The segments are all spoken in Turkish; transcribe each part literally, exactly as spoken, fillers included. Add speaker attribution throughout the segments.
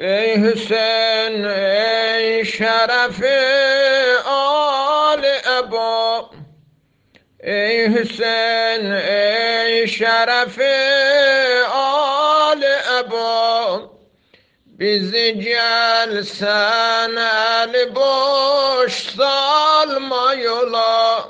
Speaker 1: Ey Hüseyin, ey şerefi Ali Eba. Ey Hüseyin, ey şerefi Ali Eba. Bizi gel sen eli boş salma yola.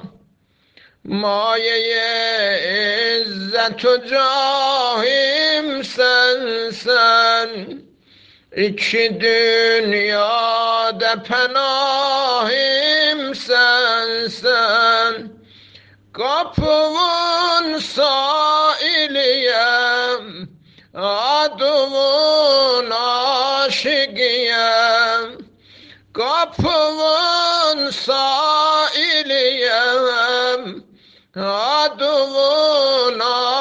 Speaker 1: Maye izzet-ü cahim sensen. İki dünyada penahim sensen. Kapının sailiyem, adımın aşıkıyem. Kapının sailiyem, adımın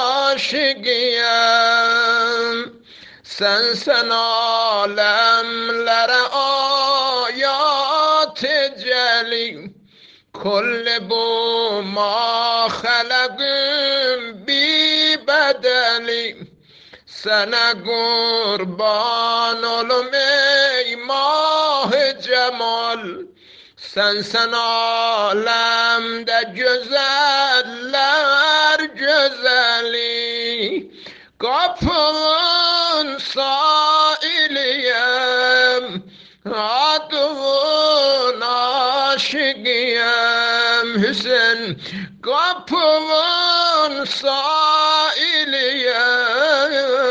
Speaker 1: aşıkıyem. Sen sen alemlere ayat-ı celil. Kulli bu ma halagım bi bedeli. Sana kurban olum ey mah cemal. Sen sen alemde güzeller güzeli. Kapının sailiyem, adımın aşıkıyem. Hüseyin, kapının sailiyem,